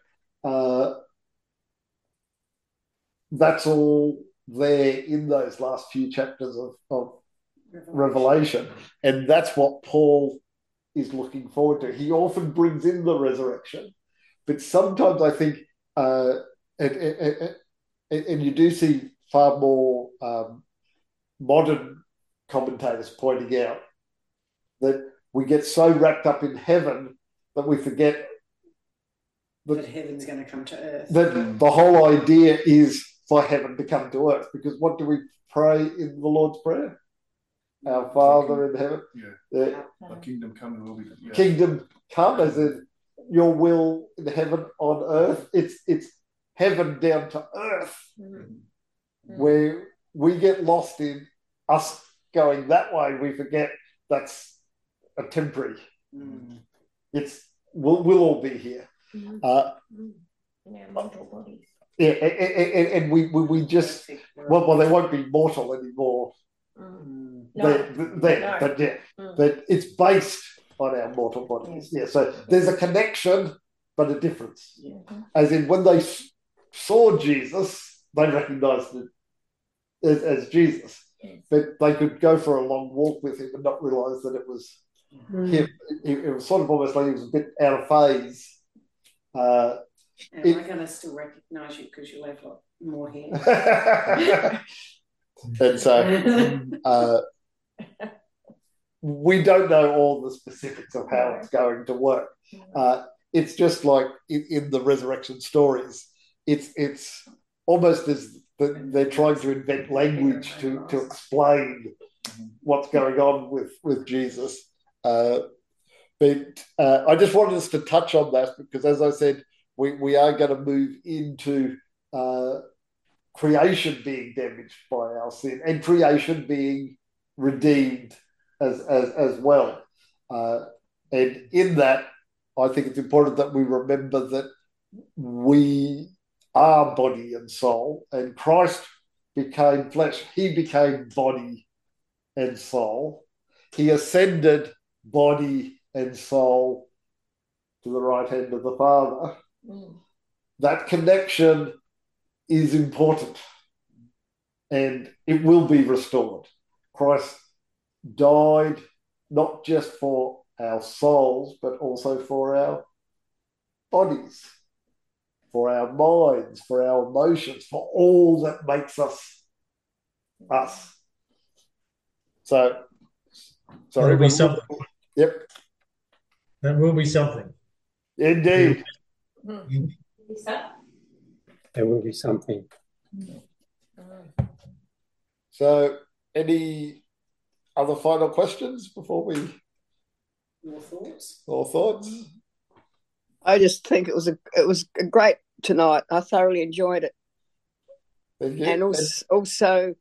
S1: That's all there in those last few chapters of Revelation. And that's what Paul is looking forward to. He often brings in the resurrection, but sometimes I think, and you do see far more modern commentators pointing out that we get so wrapped up in heaven that we forget
S3: that heaven's going to come to earth.
S1: That the whole idea is for heaven to come to earth, because what do we pray in the Lord's Prayer? Our Father in heaven.
S4: Yeah. The kingdom come will be. Yeah.
S1: Kingdom come, as in your will in heaven on earth. It's heaven down to earth, where we get lost in us going that way. We forget that's a temporary. We'll all be here.
S2: In our mortal bodies.
S1: Yeah, and we just well, they won't be mortal anymore. But it's based on our mortal bodies. Yeah, so there's a connection, but a difference. As in, when they saw Jesus, they recognised it as Jesus, but they could go for a long walk with him and not realise that it was him. It was sort of almost like he was a bit out of phase.
S3: And we're going to still recognise you because you'll have a lot more hair.
S1: And so we don't know all the specifics of how it's going to work. It's just like in the resurrection stories, it's almost as they're trying to invent language to explain what's going on with Jesus. But I just wanted us to touch on that because, as I said, we are going to move into creation being damaged by our sin and creation being redeemed as well. And in that, I think it's important that we remember that we are body and soul, and Christ became flesh. He became body and soul. He ascended body and soul to the right hand of the Father. That connection is important and it will be restored. Christ died not just for our souls, but also for our bodies, for our minds, for our emotions, for all that makes us us. So, sorry.
S5: There'll be something.
S1: Yep.
S5: That will be something.
S1: Indeed.
S8: There will be something.
S1: So, any other final questions before we?
S3: Your thoughts?
S1: Or thoughts?
S9: I just think it was a great tonight. I thoroughly enjoyed it.
S1: Thank you.
S9: And also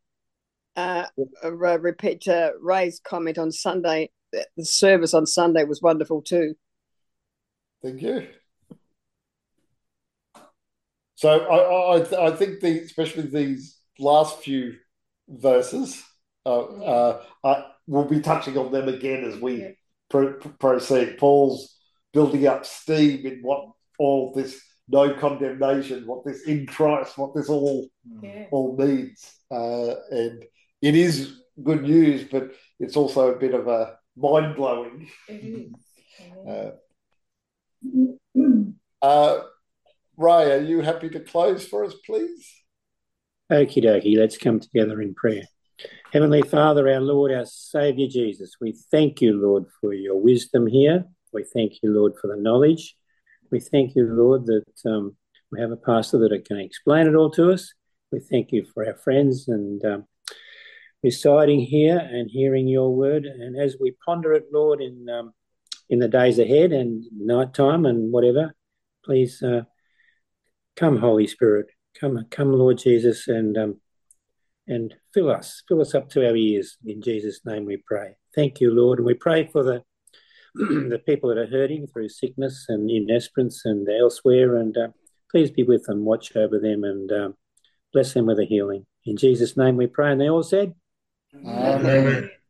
S9: repeat Ray's comment on Sunday. The service on Sunday was wonderful too.
S1: Thank you. So I think especially these last few verses, we'll be touching on them again as we proceed. Paul's building up steam in what all this no condemnation, what this in Christ, what this all means, and it is good news, but it's also a bit of a mind blowing. Ray, are you happy to close for us, please?
S8: Okie dokie, let's come together in prayer. Heavenly Father, our Lord, our Saviour Jesus, we thank you, Lord, for your wisdom here. We thank you, Lord, for the knowledge. We thank you, Lord, that we have a pastor that can explain it all to us. We thank you for our friends and residing here and hearing your word. And as we ponder it, Lord, in the days ahead and night time and whatever, please come, Holy Spirit. Come, Lord Jesus, and fill us up to our ears. In Jesus' name we pray. Thank you, Lord. And we pray for the people that are hurting through sickness and in Esperance and elsewhere. And please be with them, watch over them, and bless them with a healing. In Jesus' name we pray. And they all said,
S1: Amen.